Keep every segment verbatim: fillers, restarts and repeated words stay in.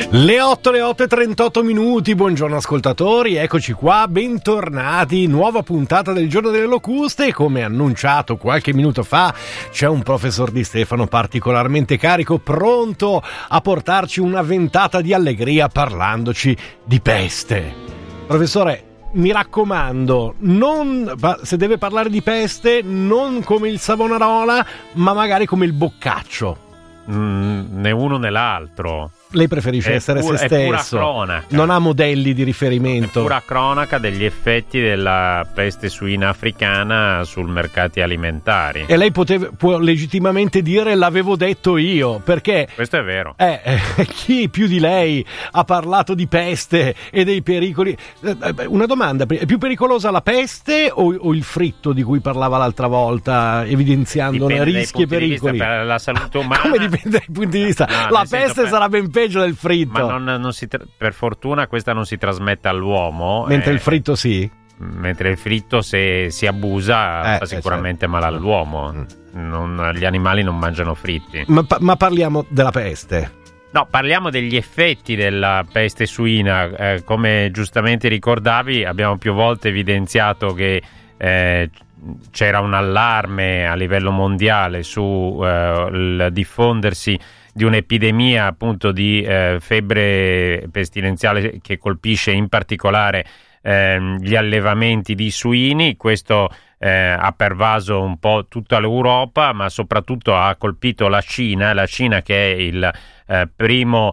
Le otto, le otto e trentotto minuti, buongiorno ascoltatori, eccoci qua, bentornati, nuova puntata del Giorno delle Locuste e come annunciato qualche minuto fa c'è un professor Di Stefano particolarmente carico, pronto a portarci una ventata di allegria parlandoci di peste. Professore, mi raccomando, non, se deve parlare di peste, non come il Savonarola, ma magari come il Boccaccio. Mm, né uno né l'altro. Lei preferisce è essere pura, se stesso, è pura cronaca. Non ha modelli di riferimento. È pura cronaca degli effetti della peste suina africana sul mercati alimentari. E lei poteva, può legittimamente dire l'avevo detto io, perché questo è vero. Eh, eh, chi più di lei ha parlato di peste e dei pericoli? Eh, una domanda, è più pericolosa la peste o, o il fritto di cui parlava l'altra volta, evidenziando rischi e pericoli? Per la salute umana. Come dipende dai punti di vista? No, la peste per... sarà ben peggio del fritto. Ma non, non si tra... per fortuna questa non si trasmette all'uomo. Mentre eh... il fritto sì? Mentre il fritto, se si abusa, eh, fa sicuramente eh, certo. male all'uomo. Non, gli animali non mangiano fritti. Ma, ma parliamo della peste. No, parliamo degli effetti della peste suina. Eh, come giustamente ricordavi, abbiamo più volte evidenziato che eh, c'era un allarme a livello mondiale su eh, il diffondersi di un'epidemia appunto di eh, febbre pestilenziale che colpisce in particolare eh, gli allevamenti di suini. Questo eh, ha pervaso un po' tutta l'Europa, ma soprattutto ha colpito la Cina, la Cina che è il eh, primo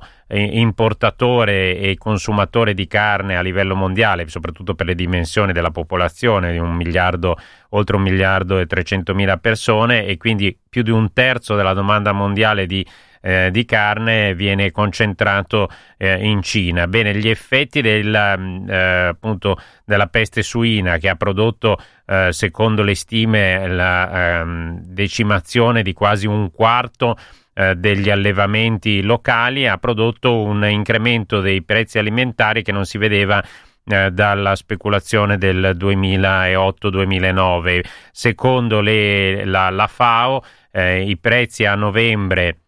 importatore e consumatore di carne a livello mondiale, soprattutto per le dimensioni della popolazione di un miliardo, oltre un miliardo e trecentomila persone, e quindi più di un terzo della domanda mondiale di Eh, di carne viene concentrato eh, in Cina. Bene, gli effetti del, eh, appunto della peste suina, che ha prodotto eh, secondo le stime la ehm, decimazione di quasi un quarto eh, degli allevamenti locali, ha prodotto un incremento dei prezzi alimentari che non si vedeva eh, dalla speculazione del duemilaotto duemilanove. Secondo le, la, la FAO eh, i prezzi a novembre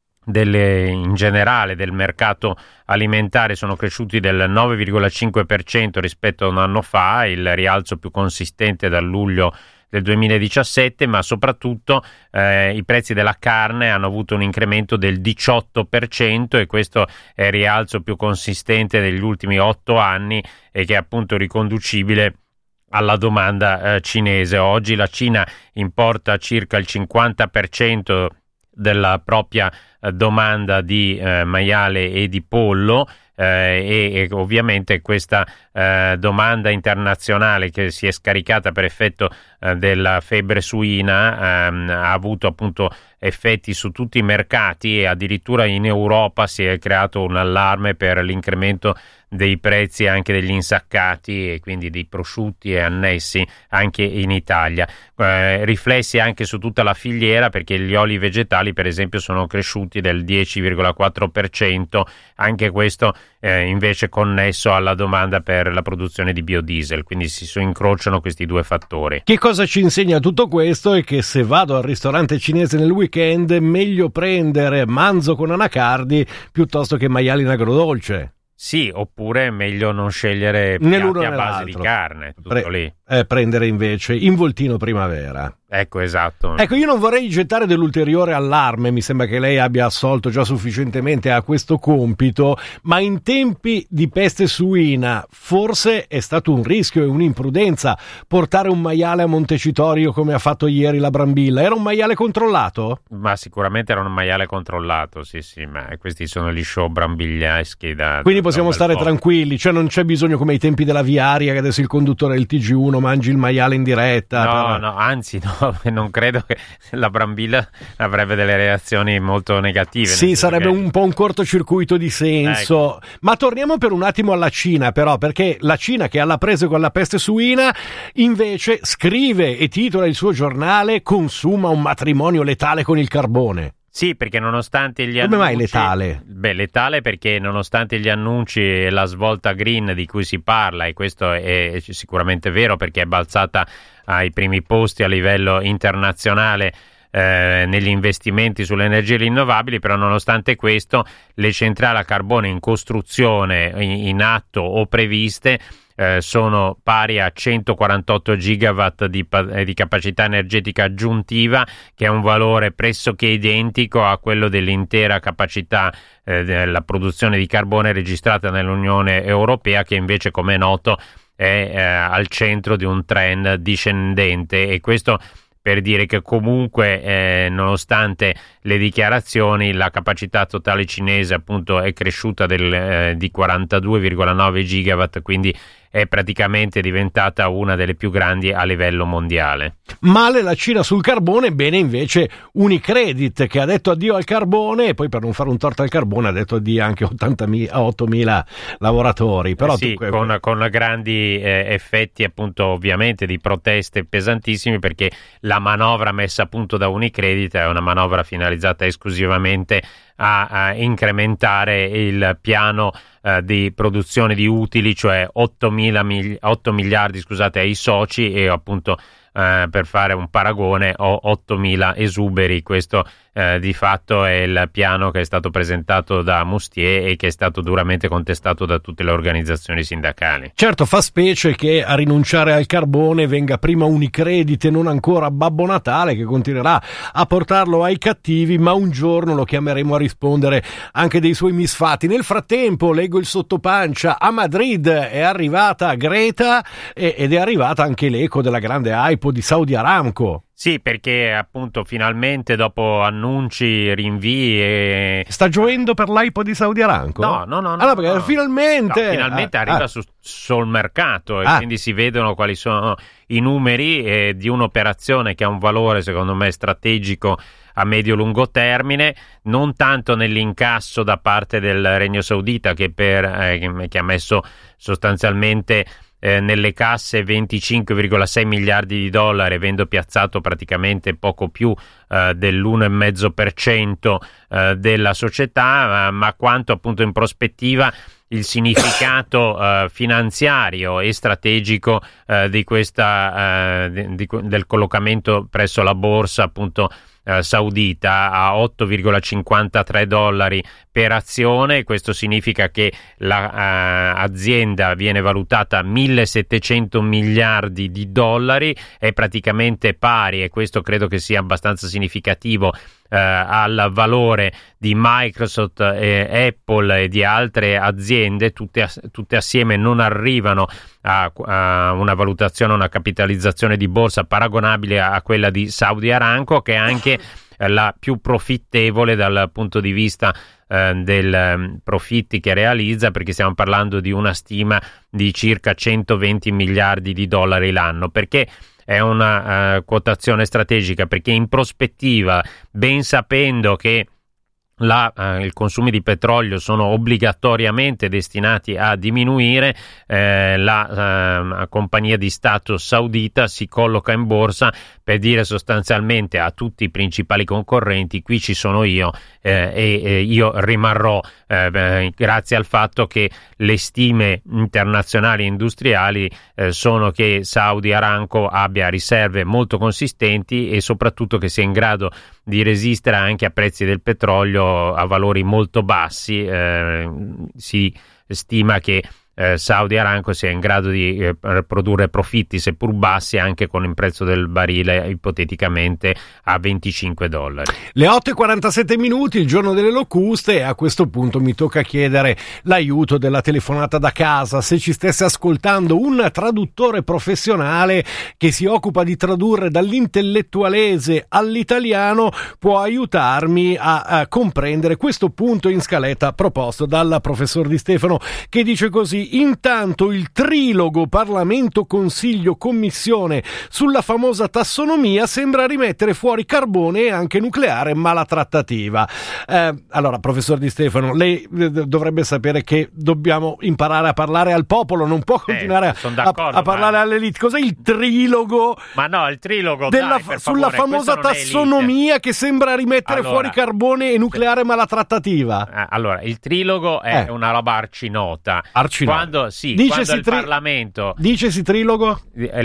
Delle, in generale del mercato alimentare sono cresciuti del nove virgola cinque per cento rispetto a un anno fa, il rialzo più consistente dal luglio del duemiladiciassette, ma soprattutto eh, i prezzi della carne hanno avuto un incremento del diciotto per cento, e questo è il rialzo più consistente degli ultimi otto anni e che è appunto riconducibile alla domanda eh, cinese. Oggi la Cina importa circa il cinquanta per cento della propria eh, domanda di eh, maiale e di pollo, eh, e, e ovviamente questa eh, domanda internazionale che si è scaricata per effetto eh, della febbre suina ehm, ha avuto appunto effetti su tutti i mercati, e addirittura in Europa si è creato un allarme per l'incremento dei prezzi anche degli insaccati e quindi dei prosciutti e annessi anche in Italia. Eh, riflessi anche su tutta la filiera, perché gli oli vegetali per esempio sono cresciuti del dieci virgola quattro per cento, anche questo eh, invece connesso alla domanda per la produzione di biodiesel, quindi si incrociano questi due fattori. Che cosa ci insegna tutto questo? È che se vado al ristorante cinese nel weekend è meglio prendere manzo con anacardi piuttosto che maiali in agrodolce. Sì, oppure è meglio non scegliere piatti a base di carne, tutto Pre- lì. Eh, prendere invece involtino primavera. Ecco, esatto. Ecco, io non vorrei gettare dell'ulteriore allarme, mi sembra che lei abbia assolto già sufficientemente a questo compito, ma in tempi di peste suina forse è stato un rischio e un'imprudenza portare un maiale a Montecitorio come ha fatto ieri la Brambilla. Era un maiale controllato? Ma sicuramente era un maiale controllato, sì sì, ma questi sono gli show brambiglieschi da... Quindi possiamo da stare po'. tranquilli, cioè non c'è bisogno come ai tempi della Viaria che adesso il conduttore del T G uno mangi il maiale in diretta. No, per... no, anzi no, non credo che la Brambilla avrebbe delle reazioni molto negative. Sì, sarebbe che... un po' un cortocircuito di senso. Ecco. Ma torniamo per un attimo alla Cina, però, perché la Cina, che alla presa con la peste suina, invece scrive e titola il suo giornale "Consuma un matrimonio letale con il carbone". Sì, perché nonostante gli annunci... Come mai letale? Beh, letale perché nonostante gli annunci e la svolta green di cui si parla, e questo è sicuramente vero perché è balzata ai primi posti a livello internazionale eh, negli investimenti sulle energie rinnovabili, però nonostante questo le centrali a carbone in costruzione, in, in atto o previste Eh, sono pari a centoquarantotto gigawatt di, di capacità energetica aggiuntiva, che è un valore pressoché identico a quello dell'intera capacità eh, della produzione di carbone registrata nell'Unione Europea, che invece, come è noto, è eh, al centro di un trend discendente. E questo per dire che comunque eh, nonostante le dichiarazioni, la capacità totale cinese appunto è cresciuta del, eh, di quarantadue virgola nove gigawatt, quindi è praticamente diventata una delle più grandi a livello mondiale. Male la Cina sul carbone, bene invece Unicredit, che ha detto addio al carbone e poi, per non fare un torto al carbone, ha detto addio anche a ottomila lavoratori. Però eh sì, tu... con, con grandi eh, effetti appunto ovviamente di proteste pesantissimi, perché la manovra messa a punto da Unicredit è una manovra finalizzata esclusivamente a, a incrementare il piano eh, di produzione di utili, cioè otto miliardi scusate ai soci, e appunto eh, per fare un paragone ho ottomila esuberi. Questo eh, di fatto è il piano che è stato presentato da Mustier e che è stato duramente contestato da tutte le organizzazioni sindacali. Certo, fa specie che a rinunciare al carbone venga prima Unicredit e non ancora Babbo Natale, che continuerà a portarlo ai cattivi, ma un giorno lo chiameremo a rispondere anche dei suoi misfatti. Nel frattempo leggo il sottopancia: a Madrid è arrivata Greta ed è arrivata anche l'eco della grande hype di Saudi Aramco. Sì, perché appunto finalmente dopo annunci, rinvii e... Sta gioendo per l'hype di Saudi Aramco? No, no, no. Allora, no, perché no. finalmente... No, finalmente ah, arriva ah. su, sul mercato e ah. quindi si vedono quali sono i numeri eh, di un'operazione che ha un valore secondo me strategico a medio-lungo termine, non tanto nell'incasso da parte del Regno Saudita, che, per, eh, che ha messo sostanzialmente... Eh, nelle casse venticinque virgola sei miliardi di dollari, avendo piazzato praticamente poco più eh, dell'uno virgola cinque per cento eh, della società, eh, ma quanto appunto in prospettiva il significato eh, finanziario e strategico eh, di questa, eh, di, del collocamento presso la borsa appunto eh, saudita a otto virgola cinquantatré dollari per azione. Questo significa che l'azienda uh, viene valutata a millesettecento miliardi di dollari, è praticamente pari, e questo credo che sia abbastanza significativo, Uh, al valore di Microsoft, e Apple e di altre aziende. Tutte, ass- tutte assieme non arrivano a, a una valutazione, una capitalizzazione di borsa paragonabile a, a quella di Saudi Aramco, che è anche uh, la più profittevole dal punto di vista uh, del um, profitti che realizza, perché stiamo parlando di una stima di circa centoventi miliardi di dollari l'anno. Perché è una uh, quotazione strategica? Perché in prospettiva, ben sapendo che la, uh, i consumi di petrolio sono obbligatoriamente destinati a diminuire, eh, la uh, compagnia di Stato saudita si colloca in borsa per dire sostanzialmente a tutti i principali concorrenti: qui ci sono io eh, e, e io rimarrò, eh, grazie al fatto che le stime internazionali e industriali eh, sono che Saudi Aramco abbia riserve molto consistenti e soprattutto che sia in grado di resistere anche a prezzi del petrolio a valori molto bassi. Eh, si stima che eh, Saudi Aramco sia in grado di eh, produrre profitti seppur bassi anche con il prezzo del barile ipoteticamente a venticinque dollari. Le otto e quarantasette minuti, il giorno delle locuste, e a questo punto mi tocca chiedere l'aiuto della telefonata da casa. Se ci stesse ascoltando un traduttore professionale che si occupa di tradurre dall'intellettualese all'italiano, può aiutarmi a, a comprendere questo punto in scaletta proposto dal professor Di Stefano, che dice così: intanto il trilogo Parlamento, Consiglio, Commissione sulla famosa tassonomia sembra rimettere fuori carbone e anche nucleare, ma la trattativa. Eh, allora, professor Di Stefano, lei dovrebbe sapere che dobbiamo imparare a parlare al popolo, non può continuare eh, a, a parlare ma... all'elite. Cos'è il trilogo? Ma no, il trilogo della, dai, per sulla favore, famosa tassonomia che sembra rimettere allora, fuori carbone e nucleare, ma la trattativa. Allora, il trilogo è eh. una roba arcinota. Arcinota. quando, sì, Dicesi quando il tri- Parlamento... Dicesi trilogo?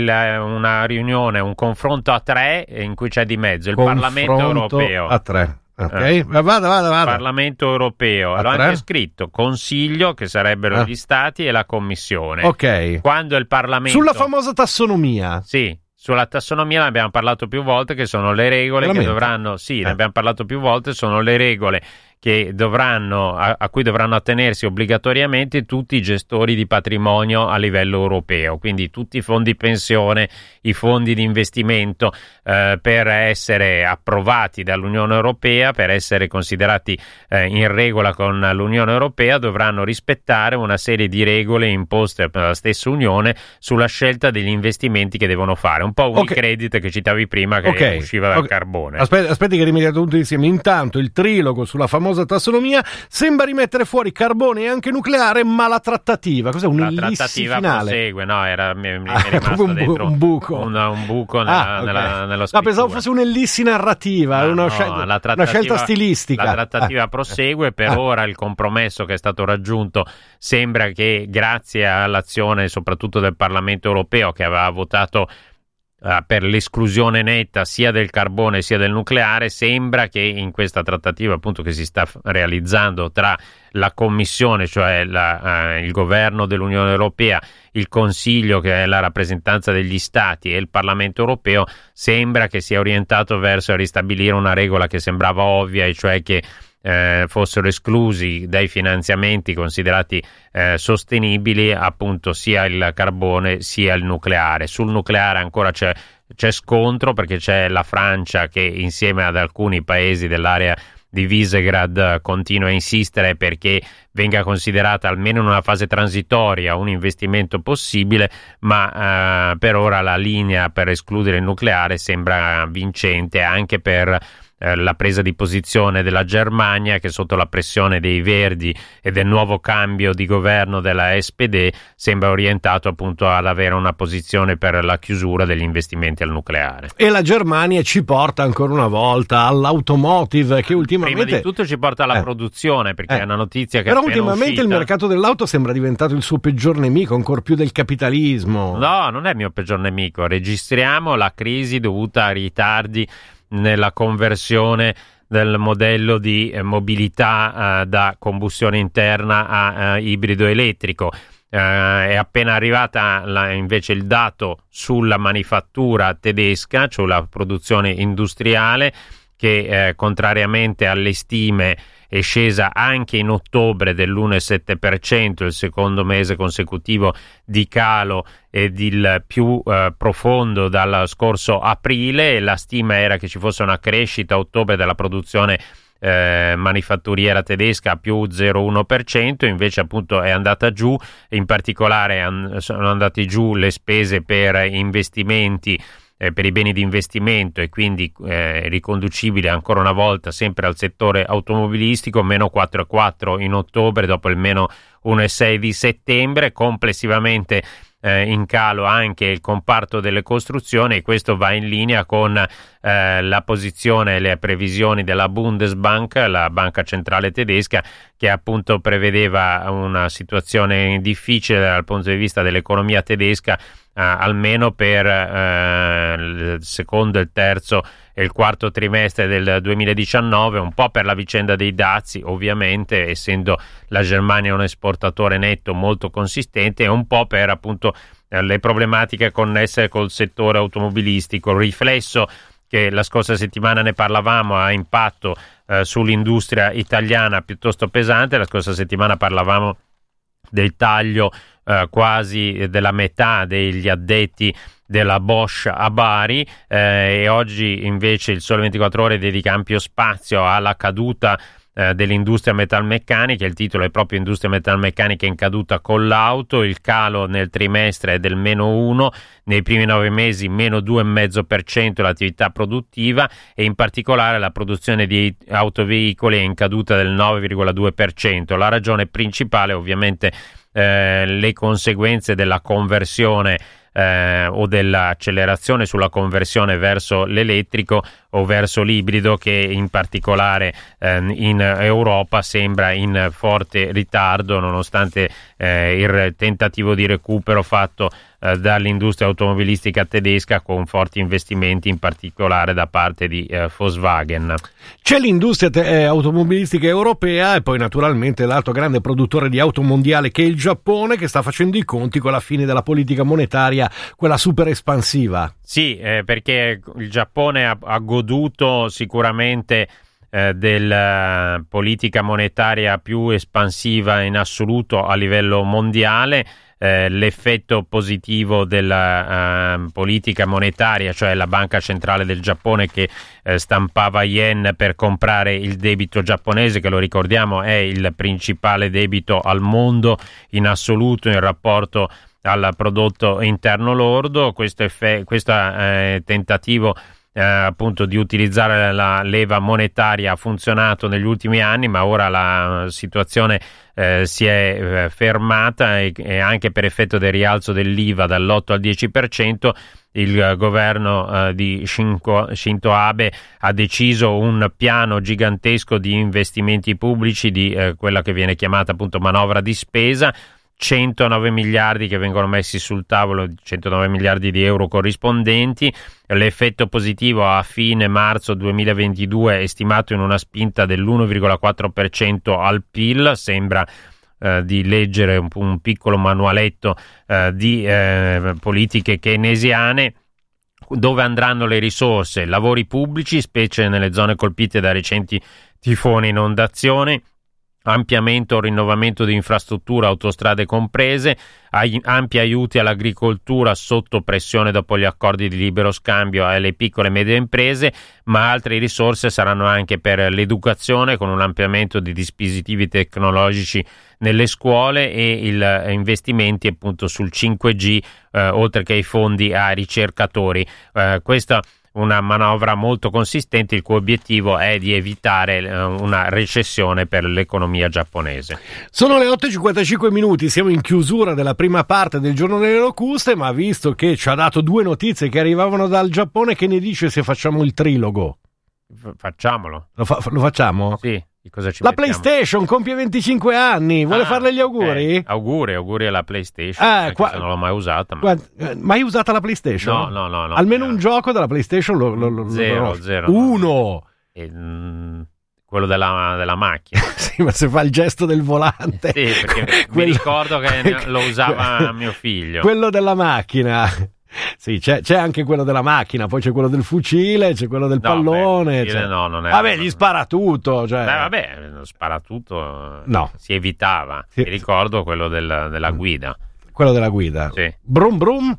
Una riunione, un confronto a tre in cui c'è di mezzo il confronto Parlamento europeo. a tre. Ok, eh. vada, vada, vada. Parlamento europeo, l'ho anche scritto, Consiglio, che sarebbero eh. gli Stati, e la Commissione. Ok. Quando il Parlamento... Sulla famosa tassonomia. Sì, sulla tassonomia ne abbiamo parlato più volte, che sono le regole Veramente? che dovranno... Sì, eh. ne abbiamo parlato più volte, sono le regole che dovranno, a, a cui dovranno attenersi obbligatoriamente tutti i gestori di patrimonio a livello europeo, quindi tutti i fondi pensione, i fondi di investimento, eh, per essere approvati dall'Unione Europea, per essere considerati eh, in regola con l'Unione Europea, dovranno rispettare una serie di regole imposte dalla stessa Unione sulla scelta degli investimenti che devono fare, un po' Unicredit okay. che citavi prima, che okay. usciva dal okay. carbone. Aspetti, aspetti che rimediamo tutti insieme. Intanto il trilogo sulla famosa tassonomia sembra rimettere fuori carbone e anche nucleare, ma la trattativa, cos'è? La trattativa finale? prosegue, no, era mi, mi ah, è rimasto un, dentro un buco, un, un buco nella, ah, okay. nella, nello no, pensavo fosse un'ellissi narrativa, no, una, no, scel- la una scelta stilistica. La trattativa ah. prosegue, per ah. ora il compromesso che è stato raggiunto sembra che, grazie all'azione soprattutto del Parlamento europeo, che aveva votato Uh, per l'esclusione netta sia del carbone sia del nucleare, sembra che in questa trattativa appunto che si sta f- realizzando tra la Commissione, cioè la, uh, il governo dell'Unione Europea, il Consiglio, che è la rappresentanza degli Stati, e il Parlamento Europeo, sembra che sia orientato verso ristabilire una regola che sembrava ovvia, e cioè che Eh, fossero esclusi dai finanziamenti considerati eh, sostenibili appunto sia il carbone sia il nucleare. Sul nucleare ancora c'è, c'è scontro, perché c'è la Francia che insieme ad alcuni paesi dell'area di Visegrad continua a insistere perché venga considerata almeno in una fase transitoria un investimento possibile, ma eh, per ora la linea per escludere il nucleare sembra vincente, anche per la presa di posizione della Germania, che sotto la pressione dei Verdi e del nuovo cambio di governo della S P D sembra orientato appunto ad avere una posizione per la chiusura degli investimenti al nucleare. E la Germania ci porta ancora una volta all'automotive, che ultimamente prima di tutto ci porta alla eh. produzione, perché eh. è una notizia che però è appena ultimamente uscita. Il mercato dell'auto sembra diventato il suo peggior nemico, ancor più del capitalismo. No, non è il mio peggior nemico. Registriamo la crisi dovuta a ritardi nella conversione del modello di eh, mobilità eh, da combustione interna a eh, ibrido elettrico. Eh, è appena arrivata la, invece il dato sulla manifattura tedesca, cioè la produzione industriale, che eh, contrariamente alle stime è scesa anche in ottobre dell'uno virgola sette per cento, il secondo mese consecutivo di calo ed il più eh, profondo dal scorso aprile, e la stima era che ci fosse una crescita a ottobre della produzione eh, manifatturiera tedesca a più zero virgola uno per cento, invece appunto è andata giù, in particolare an- sono andati giù le spese per investimenti, Eh, per i beni di investimento, e quindi eh, riconducibile ancora una volta sempre al settore automobilistico, meno quattro virgola quattro in ottobre dopo il meno uno virgola sei di settembre. Complessivamente eh, in calo anche il comparto delle costruzioni, e questo va in linea con eh, la posizione e le previsioni della Bundesbank, la banca centrale tedesca, che appunto prevedeva una situazione difficile dal punto di vista dell'economia tedesca, Uh, almeno per uh, il secondo, il terzo e il quarto trimestre del duemiladiciannove, un po' per la vicenda dei dazi, ovviamente, essendo la Germania un esportatore netto molto consistente, e un po' per appunto uh, le problematiche connesse col settore automobilistico. Il riflesso, che la scorsa settimana ne parlavamo, ha impatto uh, sull'industria italiana piuttosto pesante. La scorsa settimana parlavamo del taglio eh, quasi della metà degli addetti della Bosch a Bari, eh, e oggi invece il Sole ventiquattro Ore dedica ampio spazio alla caduta eh, dell'industria metalmeccanica. Il titolo è proprio Industria metalmeccanica in caduta con l'auto. Il calo nel trimestre è del meno uno, nei primi nove mesi meno due virgola cinque per cento l'attività produttiva, e in particolare la produzione di autoveicoli è in caduta del nove virgola due per cento. La ragione principale ovviamente Eh, le conseguenze della conversione eh, o dell'accelerazione sulla conversione verso l'elettrico o verso l'ibrido, che in particolare eh, in Europa sembra in forte ritardo, nonostante eh, il tentativo di recupero fatto eh, dall'industria automobilistica tedesca, con forti investimenti in particolare da parte di eh, Volkswagen. C'è l'industria te- eh, automobilistica europea e poi naturalmente l'altro grande produttore di auto mondiale, che è il Giappone, che sta facendo i conti con la fine della politica monetaria, quella super espansiva. Sì, eh, perché il Giappone ha, ha goduto sicuramente eh, della politica monetaria più espansiva in assoluto a livello mondiale. Eh, l'effetto positivo della eh, politica monetaria, cioè la banca centrale del Giappone che eh, stampava yen per comprare il debito giapponese, che lo ricordiamo è il principale debito al mondo in assoluto in rapporto al prodotto interno lordo. Questo, effe- questo eh, tentativo eh, appunto di utilizzare la leva monetaria ha funzionato negli ultimi anni, ma ora la situazione eh, si è eh, fermata e, e anche per effetto del rialzo dell'I V A dall'otto al dieci per cento il uh, governo uh, di Shinko, Shinzo Abe ha deciso un piano gigantesco di investimenti pubblici, di uh, quella che viene chiamata appunto manovra di spesa. centonove miliardi che vengono messi sul tavolo, centonove miliardi di euro corrispondenti. L'effetto positivo a fine marzo duemilaventidue è stimato in una spinta dell'uno virgola quattro per cento al P I L. Sembra eh, di leggere un, un piccolo manualetto eh, di eh, politiche keynesiane. Dove andranno le risorse? Lavori pubblici, specie nelle zone colpite da recenti tifoni e inondazioni, ampliamento o rinnovamento di infrastrutture, autostrade comprese, ai, ampi aiuti all'agricoltura sotto pressione dopo gli accordi di libero scambio alle piccole e medie imprese, ma altre risorse saranno anche per l'educazione, con un ampliamento di dispositivi tecnologici nelle scuole e il investimenti appunto sul cinque G, eh, oltre che i fondi a ricercatori. Eh, questa una manovra molto consistente, il cui obiettivo è di evitare eh, una recessione per l'economia giapponese. Sono le otto e cinquantacinque minuti, siamo in chiusura della prima parte del Giorno delle Locuste, ma visto che ci ha dato due notizie che arrivavano dal Giappone, che ne dice se facciamo il trilogo? F- facciamolo. Lo, fa- lo facciamo? Sì. Cosa ci la mettiamo? PlayStation compie venticinque anni, vuole ah, farle gli auguri? Okay. Auguri, auguri alla PlayStation, eh, qua... non l'ho mai usata. Ma... Qua... mai usata la PlayStation? No, no, no. no Almeno no. un gioco della PlayStation lo, lo, lo, zero, lo... zero. Uno! E, mm, quello della, della macchina. Sì, ma se fa il gesto del volante. Sì, perché quello... mi ricordo che lo usava mio figlio. Quello della macchina. Sì, c'è, c'è anche quello della macchina, poi c'è quello del fucile, c'è quello del no, pallone. Beh, cioè... no, non è... Vabbè, gli spara tutto. Cioè... Beh, vabbè, spara tutto. No. Si evitava. Sì. Mi ricordo quello del, della guida. Quello della guida. Sì. Brum brum.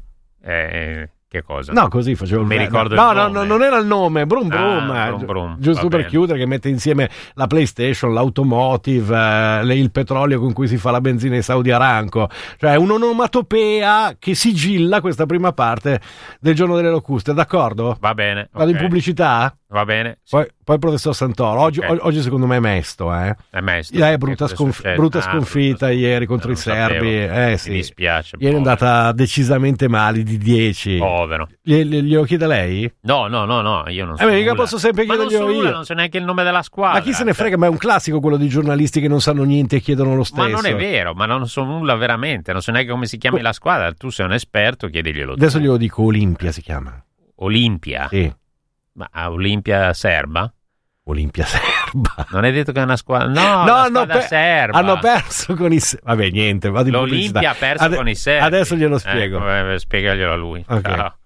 Eh, che cosa? No, così facevo il Mi ricordo no, il no, nome. no, non era il nome. Brum brum. Ah, brum, brum. Giusto Va per bene. chiudere, che mette insieme la PlayStation, l'automotive, eh, il petrolio con cui si fa la benzina in Saudi Aramco. Cioè un'onomatopea che sigilla questa prima parte del Giorno delle Locuste, d'accordo? Va bene. Vado Okay. in pubblicità? Va bene. Sì. Poi, poi il professor Santoro, oggi, Okay. oggi secondo me è mesto, eh? È mesto. Eh, brutta, sconf- brutta ah, sconfitta brutta ieri contro non i serbi. sapevo. Eh, Mi sì. dispiace. Ieri è povero. andata decisamente male di dieci. Povero. Gli- gli- Glielo chiede lei? No, no, no, no, io non so. Eh, beh, mica nulla. posso sempre Ma non chiederglielo so nulla, io. non so neanche il nome della squadra. Ma chi se ne frega? Ma è un classico quello di giornalisti che non sanno niente e chiedono lo stesso. Ma non è vero, ma non so nulla veramente, non so neanche come si chiami Oh. la squadra. Tu sei un esperto, chiediglielo. Adesso tu. glielo dico, Olimpia si chiama. Olimpia? Sì, Ma Olimpia serba? Olimpia serba. Non hai detto che è una squadra? No, No, una hanno, squadra pe- serba. hanno perso con i serbi. Vabbè, niente, vado in L'Olimpia pubblicità. ha perso Ade- con i serbi. Adesso glielo spiego. Eh, spiegaglielo a lui. Ok. Ciao.